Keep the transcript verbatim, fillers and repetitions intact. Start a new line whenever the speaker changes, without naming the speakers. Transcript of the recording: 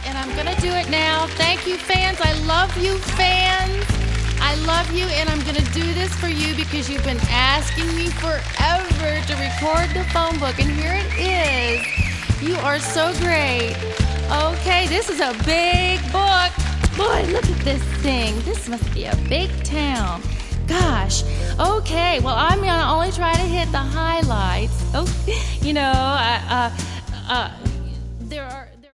and I'm going to do it now. Thank you, fans. I love you, fans. I love you, and I'm going to do this for you because you've been asking me forever to record the phone book, and here it is. You are so great. Okay, this is a big book. Boy, look at this thing. This must be a big town. Gosh. Okay, well, I'm going to only try to hit the highlights. Oh, you know, uh, uh, uh